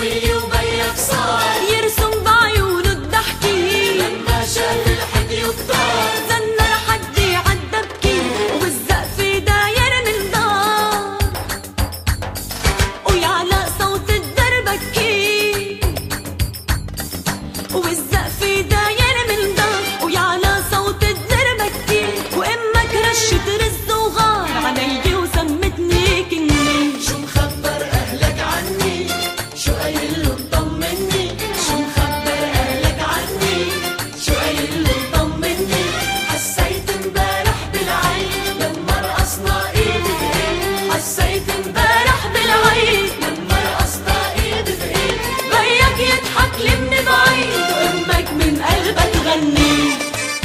شوي وبيك صار يرسم بعيونه الضحكي، لما شاف الحكي وكتار زنر حدي عالدبكي، والزقف داير من دار، ويعلق صوت الدربكي، والزقف داير من دار، ويعلق صوت الدربكي، وامك رشت رز وغار علي وسمتني كني. شو مخبر أهلك عني؟ شو قايل له طمني؟ شو مخبر أهلك عني؟ شو قايل له طمني؟ حسيت امبارح بالعين لما رقصنا ايد بايد، حسيت امبارح بالعين لما رقصنا ايد بايد، بيك يضحك لي من بعيد، وامك من قلبك تغني.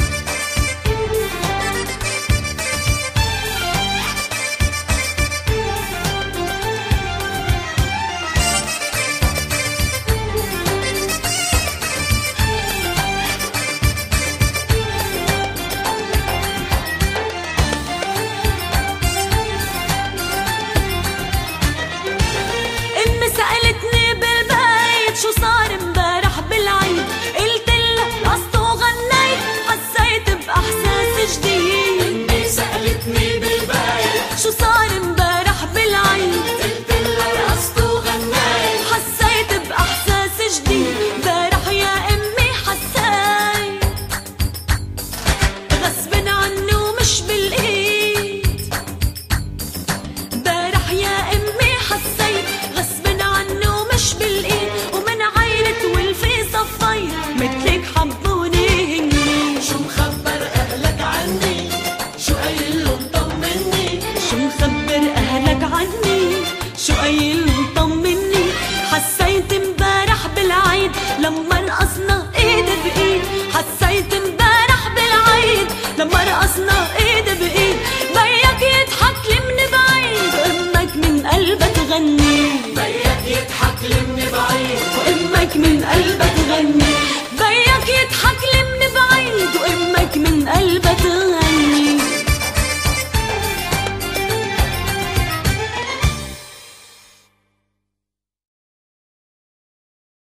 امي سألتني بالبيت شو صار امبارح بالعيد، قلت لها رقصت وغنيت، حسيت بإحساس جديد. امي سألتني بالبيت شو صار امبارح بالعيد، قلت لها رقصت وغنيت، حسيت بإحساس جديد. امبارح يا امي حسيت غصب عني ومش بالايد، امبارح يا امي حسيت غصب عني ومش بالايد، ومن عيرت والفي صفيت مثلك حبوني هني. شو مخبر أهلك عني؟ شو قايل له طمني؟ شو مخبر اهلك عني؟ شو قايل طمني؟ حسيت امبارح بالعيد لما رقصنا ايد بايد، حسيت امبارح بالعيد لما رقصنا ايد بايد، بيك يضحك لي من بعيد، وامك من قلبك تغني. بيك يضحك لي من بعيد، وامك من قلبك تغني، بيك يضحك لي من بعيد، وامك من قلبك تغني.